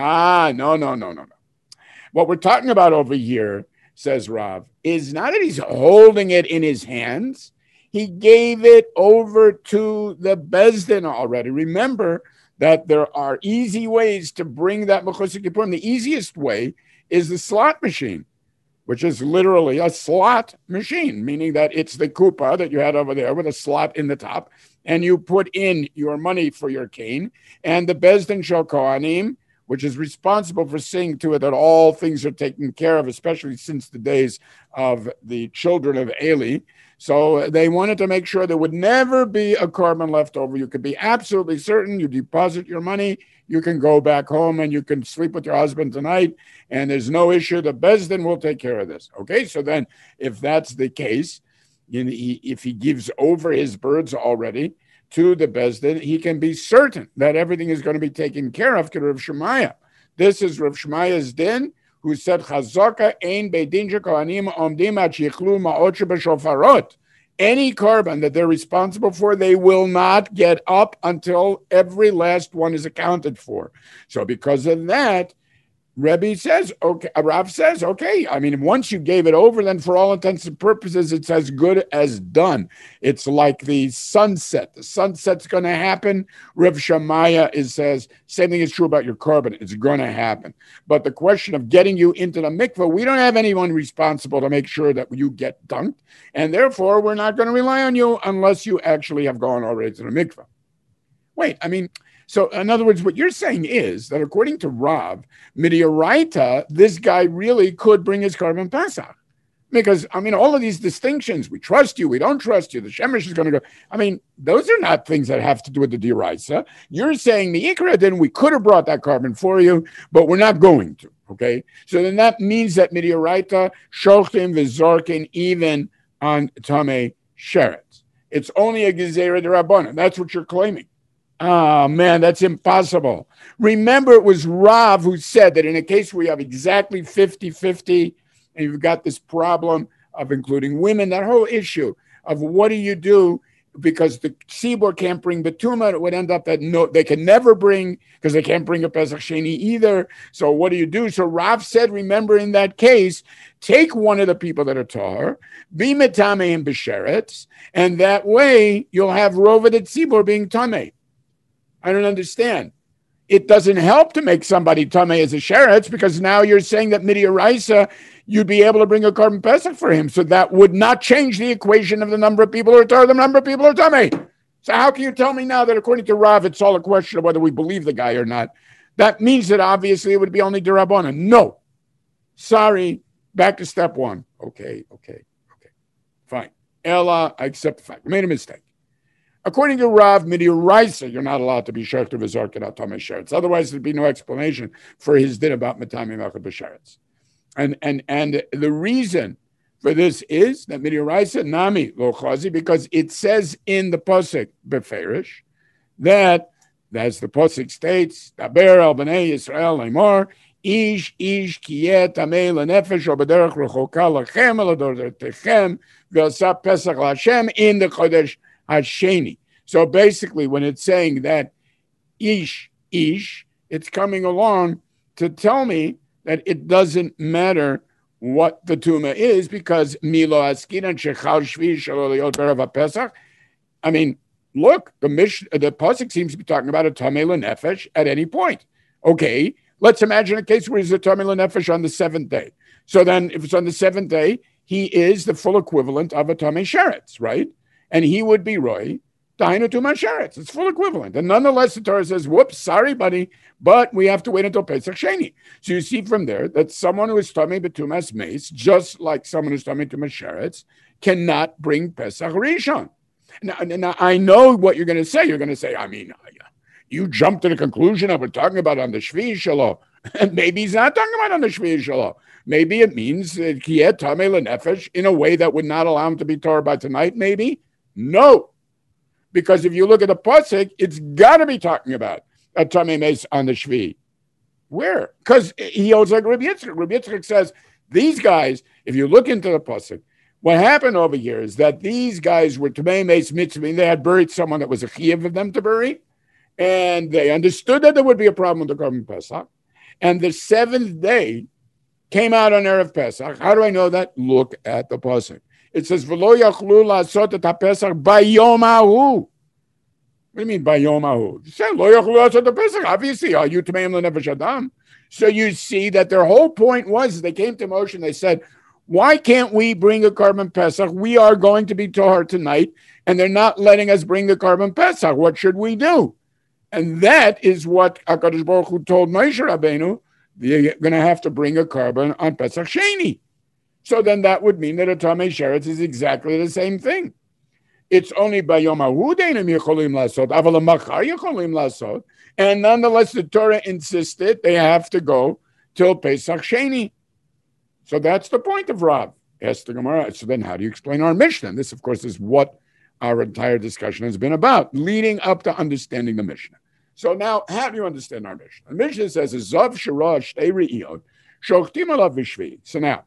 No. What we're talking about over here, says Rav, is not that he's holding it in his hands. He gave it over to the Bezdin already. Remember that there are easy ways to bring that Mechusar Kippurim. The easiest way is the slot machine, which is literally a slot machine, meaning that it's the kupa that you had over there with a slot in the top, and you put in your money for your cane, and the Bezdin Shel Kohanim, which is responsible for seeing to it that all things are taken care of, especially since the days of the children of Eli. So they wanted to make sure there would never be a korban left over. You could be absolutely certain. You deposit your money, you can go back home and you can sleep with your husband tonight, and there's no issue. The Bezdin will take care of this. Okay, so then if that's the case, if he gives over his birds already to the Bezdin, he can be certain that everything is going to be taken care of to Rav Shemaya. This is Rav Shemaya's din, who said, Chazaka ein beidin shekohanim omdim ad shichlu ma'ot shebashofarot. Any korban that they're responsible for, they will not get up until every last one is accounted for. So because of that, Rebbe says, okay, Rav says, okay, I mean, once you gave it over, then for all intents and purposes, it's as good as done. It's like the sunset. The sunset's going to happen. Rav Shemaya says, same thing is true about your korban. It's going to happen. But the question of getting you into the mikveh, we don't have anyone responsible to make sure that you get dunked. And therefore, we're not going to rely on you unless you actually have gone already to the mikveh. Wait, I mean, So, in other words, what you're saying is that according to Rav, Midiaraita, this guy really could bring his Karban Pesach. Because, I mean, all of these distinctions, we trust you, we don't trust you, the Shemesh is going to go. I mean, those are not things that have to do with the Diraisa. You're saying the Ikra, then we could have brought that carbon for you, but we're not going to, okay? So then that means that Midiaraita, Shochtim, Vizorkin, even on Tamei Sheretz. It's only a Gezerah D'Rabbanan. That's what you're claiming. Oh, man, that's impossible. Remember, it was Rav who said that in a case where you have exactly 50-50, and you've got this problem of including women, that whole issue of what do you do because the Tzibor can't bring Betuma, it would end up that no, they can never bring, because they can't bring a Pesach Sheni either. So what do you do? So Rav said, remember in that case, take one of the people that are Tahar, be Metame and B'Sheretz, and that way you'll have Rova the Tzibor being Tameh. I don't understand. It doesn't help to make somebody Tameh as a Sheretz because now you're saying that Midiaraisa, you'd be able to bring a Karban Pesach for him. So that would not change the equation of the number of people who are Tahar, the number of people who are Tameh. So how can you tell me now that according to Rav, it's all a question of whether we believe the guy or not? That means that obviously it would be only D'Rabbanan. No. Sorry. Back to step one. Okay. Fine. Ella, I accept the fact. I made a mistake. According to Rav Midiaraisa, you're not allowed to be Shechter V'Zorkin at Tamei Sheretz. Otherwise, there'd be no explanation for his din about Metame Mechad B'Sheretz. And the reason for this is that Midiaraisa Nami Lo Chazi, because it says in the Pasuk Beferish that, as the Pasuk states, Daber al Bnei Yisrael Lemor, Ish Kiyeh Tamei L'Nefesh O B'derech Rechoka Lachem L'Dor Techem V'Asah Pesach L'Hashem in the Chodesh Hasheni. So basically, when it's saying that ish, it's coming along to tell me that it doesn't matter what the tuma is because milo askinan shechal shvi shalol berav pesach. I mean, look, the pasuk seems to be talking about a tamei lenefesh at any point. Okay, let's imagine a case where he's a tamei lenefesh on the seventh day. So then, if it's on the seventh day, he is the full equivalent of a tamei sheretz, right? And he would be Roy, Dainu Tumas Sheretz. It's full equivalent. And nonetheless, the Torah says, whoops, sorry, buddy, but we have to wait until Pesach Sheni. So you see from there that someone who is Tamei B'Tumas Meis, just like someone who's Tamei Tumas Sheretz, cannot bring Pesach Rishon. Now, I know what you're going to say. You're going to say, I mean, you jumped to the conclusion that we're talking about on the Shvi Shalom. And maybe he's not talking about on the Shvi Shalom. Maybe it means Kiyeh Tamei L'Nefesh in a way that would not allow him to be Torah by tonight, maybe. No, because if you look at the pasuk, it's got to be talking about a tamei meis on the shvi. Where? Because he holds like Rabbi Yitzchak. Rabbi Yitzchak says these guys. If you look into the pasuk, what happened over here is that these guys were tamei meis mitzvah. They had buried someone that was a chiyuv of them to bury, and they understood that there would be a problem with the Karban Pesach. And the seventh day came out on Erev Pesach. How do I know that? Look at the pasuk. It says, "V'lo yachlu la'asot et haPesach bayom hahu." What do you mean bayom hahu? It says, "Lo yachlu la'asot et haPesach." Obviously, are you tameim l'nefesh adam? So you see that their whole point was they came to Moshe and they said, "Why can't we bring a Karban Pesach? We are going to be Tahar tonight, and they're not letting us bring the Karban Pesach. What should we do?" And that is what HaKadosh Baruch Hu told Moshe Rabbeinu. They're going to have to bring a Karban on Pesach Sheni. So then that would mean that a Tamei Sheretz is exactly the same thing. It's only by Yom HaHudenim Yecholim Lasot, Aval HaMachar Yecholim Lasot, and nonetheless the Torah insisted they have to go till Pesach Sheni. So that's the point of Rav. Ask the Gemara. So then how do you explain our Mishnah? And this, of course, is what our entire discussion has been about, leading up to understanding the Mishnah. So now, how do you understand our Mishnah? The Mishnah says, Zav Shirah Shtei Re'iyot, Shochtim Alav V'Shvi. So now,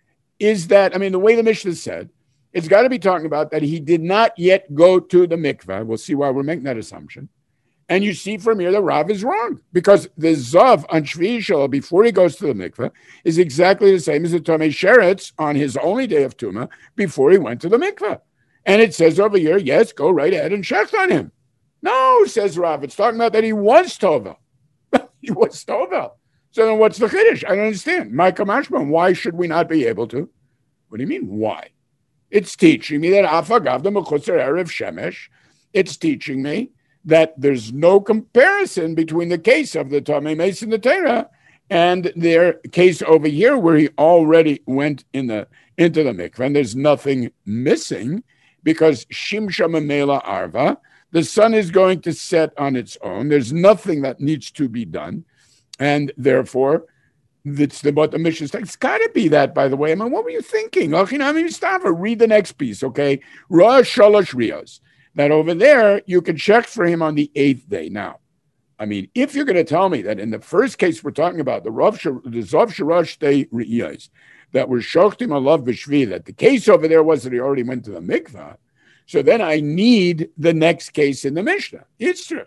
is that, I mean, the way the Mishnah said, it's got to be talking about that he did not yet go to the mikveh. We'll see why we're making that assumption. And you see from here that Rav is wrong because the Zav on Shvi Shalom before he goes to the mikveh is exactly the same as the Tamei Sheretz on his only day of Tumah before he went to the mikveh. And it says over here, yes, go right ahead and check on him. No, says Rav, it's talking about that he was Tovel. He was Tovel. So then what's the chiddush? I don't understand. Micah Mashman, why should we not be able to? What do you mean, why? It's teaching me that Afagav the Mechutzer Erev Shemesh. It's teaching me that there's no comparison between the case of the Tamei Meis in the Torah and their case over here where he already went into the mikveh, and there's nothing missing because Shimsha Mamela Arva, the sun is going to set on its own. There's nothing that needs to be done, and therefore, it's what the mission is. It's got to be that, by the way. I mean, what were you thinking? Read the next piece, okay? Rosh Shalosh Riyos. That over there, you can check for him on the 8th day. Now, I mean, if you're going to tell me that in the first case we're talking about, the Zav Sharash Day Riyos, that were Shochtim Alav B'Shvi, that the case over there was that he already went to the mikvah, so then I need the next case in the Mishnah. It's true.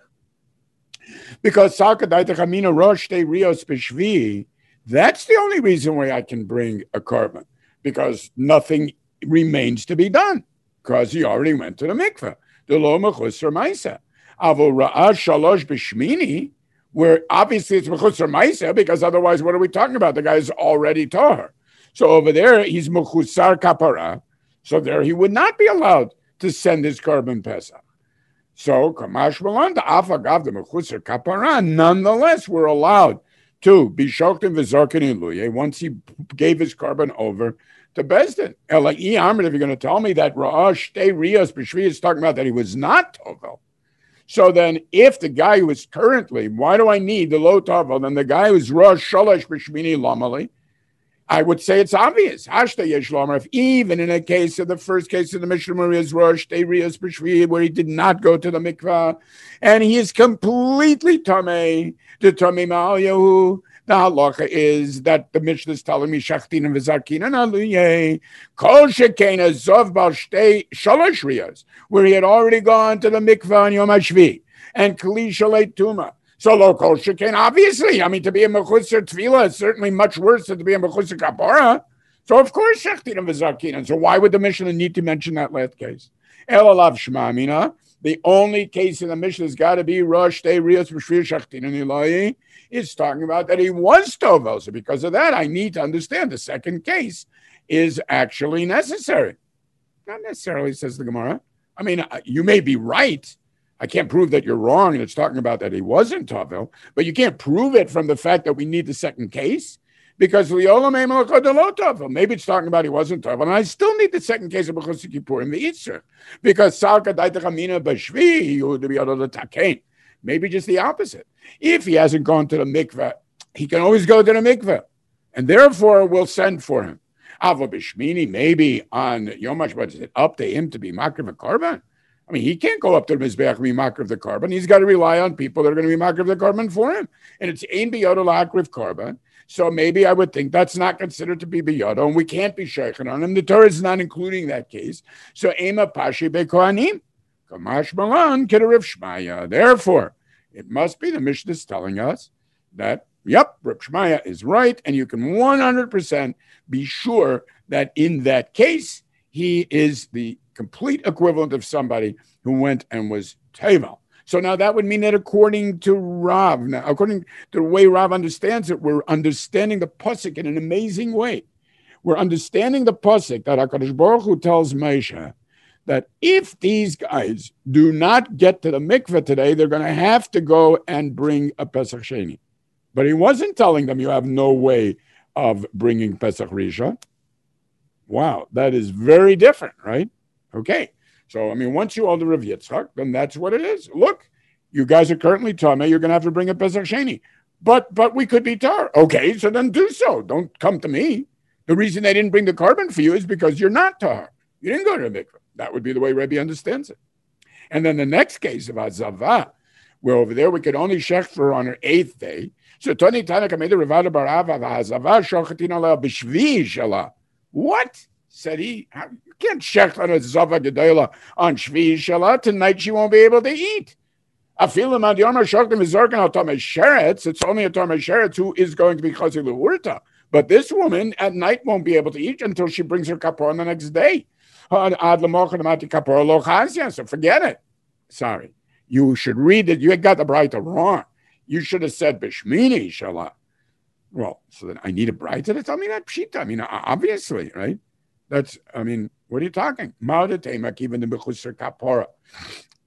Because Sakadaita Chamina Rosh Day Riyos B'Shvi, that's the only reason why I can bring a carbon, because nothing remains to be done, because he already went to the mikveh. The lo mechusar ma'isa. Avol ra'ah shalosh b'shmini, where obviously it's mechusar ma'isa, because otherwise what are we talking about? The guy's already tahor. So over there, he's mechusar kapara. So there he would not be allowed to send his carbon pesach. So kamash malan the afagav the mechusar kapara. Nonetheless, we're allowed to be shoktim v'zarkin iluye once he gave his carbon over to Bezdin. If you're going to tell me that Ra'ash Shtei Riyos B'Shvi is talking about that he was not Tovel, so then if the guy who is currently, why do I need the low Tovel? Then the guy who's Rosh Shalosh B'Shmini Lamali, I would say it's obvious. Hashtag Yesh Lamar, if even in a case of the first case of the Mishnah Maria's Rosh Shtei Riyos B'Shvi, where he did not go to the mikvah, and he is completely Tamei, to Tamei Ma'al Yehu, the halacha is that the Mishnah is telling me shachtin and v'zarkin and aluyeh kol shekena zov bal shtei shalosh riyos, where he had already gone to the mikvah on Yom HaShvi and kli shalei tuma. So lo kol sheken, obviously, I mean, to be a mechusar tefillah is certainly much worse than to be a mechusar kapara. So of course shachtin and v'zarkin. And so why would the Mishnah need to mention that last case? El alav shma amina. The only case in the Mishnah has got to be Rosh Shtei Riyos B'Shvi shachtin and ilayi. It's talking about that he was Tovel. So because of that, I need to understand the second case is actually necessary. Not necessarily, says the Gemara. I mean, you may be right. I can't prove that you're wrong, and it's talking about that he wasn't Tovel, but you can't prove it from the fact that we need the second case, because maybe it's talking about he wasn't Tovel, and I still need the second case of B'chus Kippur in the Yitzhak, because Salka Daita Chamina B'Shvi, you would be able to takein. Maybe just the opposite. If he hasn't gone to the mikveh, he can always go to the mikveh, and therefore we'll send for him. Ava Bishmini, maybe on Yom HaShabbat, is it up to him to be makriv a carbon? I mean, he can't go up to the Mizbeach and be makriv the carbon. He's got to rely on people that are going to be makriv the carbon for him. And it's ein biyodo la'akriv carbon. So maybe I would think that's not considered to be biyodo, and we can't be sheichen on him. The Torah is not including that case. So ema pashi bekohanim. Kamash malan kedariv shmaya. Therefore, it must be the Mishnah is telling us that, yep, Reb Shmaya is right, and you can 100% be sure that in that case, he is the complete equivalent of somebody who went and was Tevel. So now that would mean that according to Rav, now, according to the way Rav understands it, we're understanding the Pasuk in an amazing way. We're understanding the Pasuk that HaKadosh Baruch Hu tells Moshe that if these guys do not get to the mikveh today, they're going to have to go and bring a Pesach Sheni. But he wasn't telling them you have no way of bringing Pesach Risha. Wow, that is very different, right? Okay, so I mean, once you order Rav Yitzchak, then that's what it is. Look, you guys are currently Tamei, you're going to have to bring a Pesach Sheni. But we could be Tar. Okay, so then do so. Don't come to me. The reason they didn't bring the carbon for you is because you're not Tar. You didn't go to the mikveh. That would be the way Rebbe understands it. And then the next case of Azava, where over there we could only shech for on her 8th day. So Tony Tanaka made the Revada Barava Azava shochatin ala b'shvi shala. What? Said he, you can't shech on a Zava Gedola on shvi shala. Tonight she won't be able to eat. Afilim ad yom ha'shoktim v'zorken al tamei sheretz. It's only a tamei sheretz who is going to be chazi l'urta. But this woman at night won't be able to eat until she brings her kapor on the next day. So forget it. Sorry. You should read it. You got the Braita wrong. You should have said Bishmini Shala. Well, so then I need a Braita to tell me that Pshita. I mean, obviously, right? That's, I mean, what are you talking? Maudatemak, even the Bechusar Kapora.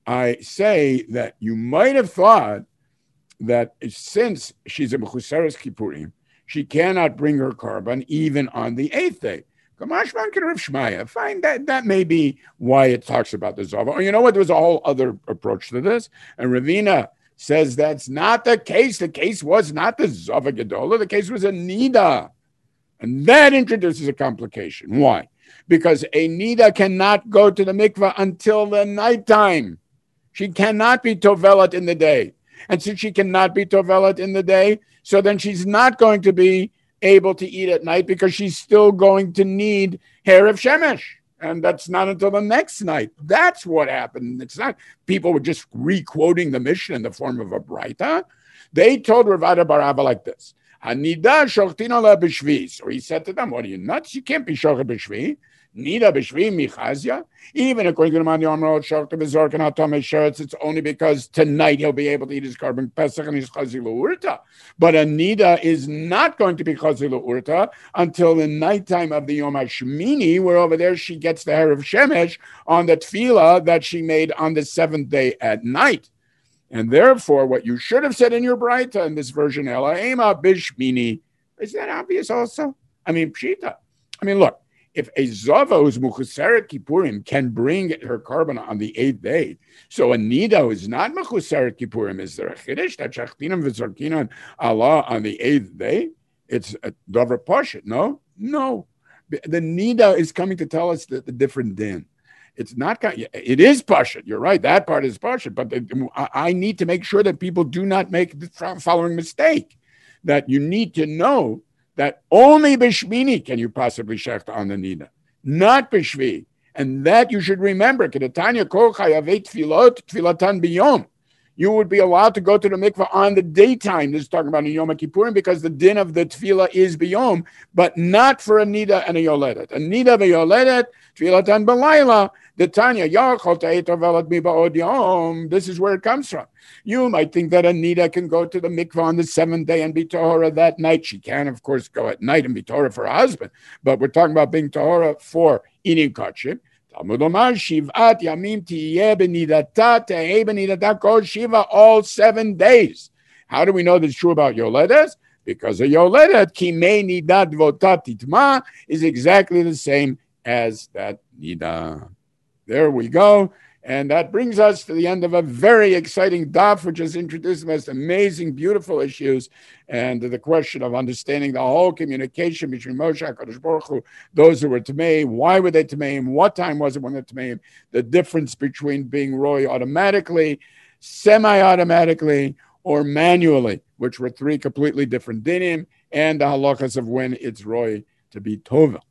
I say that you might have thought that since she's a Mechuseres Kippurim, she cannot bring her carbon even on the 8th day. Kamashman Rav Shmaya. Fine, that may be why it talks about the Zava. Or you know what? There was a whole other approach to this. And Ravina says that's not the case. The case was not the Zava Gedola. The case was a Nida. And that introduces a complication. Why? Because a Nida cannot go to the mikvah until the nighttime. She cannot be Tovelet in the day. And since she cannot be Tovelet in the day, so then she's not going to be able to eat at night because she's still going to need Erev Shemesh. And that's not until the next night. That's what happened. It's not people were just re-quoting the Mishnah in the form of a Braita. They told Rav Ada bar Abba like this. Hanida shochtina la b'shvi. So he said to them, what are you, nuts? You can't be shochet b'shvi. Nida b'shvi michazia. Even according to the Man Yomrod, shochet b'zork and hatam sheretz, it's only because tonight he'll be able to eat his carbon pesach and his chazi l'urta. But a nida is not going to be chazi l'urta until the nighttime of the Yom HaShmini, where over there she gets the hair of Shemesh on the tefillah that she made on the 7th day at night. And therefore, what you should have said in your Braita in this version, Ela bishmini, is that obvious also? I mean, pshita. I mean, look, if a Zava who's Mechuseret Kippurim can bring her carbon on the 8th day, so a Nida who is not Mechuseret Kippurim, is there a Chiddush that Shachtinam v'Zorkinan Allah on the 8th day? It's a Dover Poshet, no? No. The Nida is coming to tell us the different din. It's not. It is Pashat. You're right. That part is Pashat. But I need to make sure that people do not make the following mistake. That you need to know that only B'Shmini can you possibly shecht on the Nida, not B'Shvi. And that you should remember. Kedatanya kol chayavet tfilatan biyom. You would be allowed to go to the mikvah on the daytime. This is talking about a Yom Kippurim because the din of the tefillah is biyom, but not for a nida and a yoledet. A nida v'yoledet, tefillatan b'layla, the Tanya, yachol ta'etovelet mi ba'od yom. This is where it comes from. You might think that a nida can go to the mikvah on the 7th day and be tahora that night. She can, of course, go at night and be tahora for her husband, but we're talking about being tahora for eating kachim. Talmud Omar, Shivat Yamim Tiyeh Benidata Tehei Benidata Kol Shiva, all 7 days. How do we know this is true about Yoledes? Because a Yoledet, Kimei Nidat Votat Titma, is exactly the same as that Nida. There we go. And that brings us to the end of a very exciting daf, which has introduced the most amazing, beautiful issues, and the question of understanding the whole communication between Moshe and HaKadosh Baruch Hu, those who were Tameim, why were they Tameim, what time was it when they're Tameim, the difference between being Roy automatically, semi-automatically, or manually, which were 3 completely different dinim, and the halachas of when it's Roy to be Tova.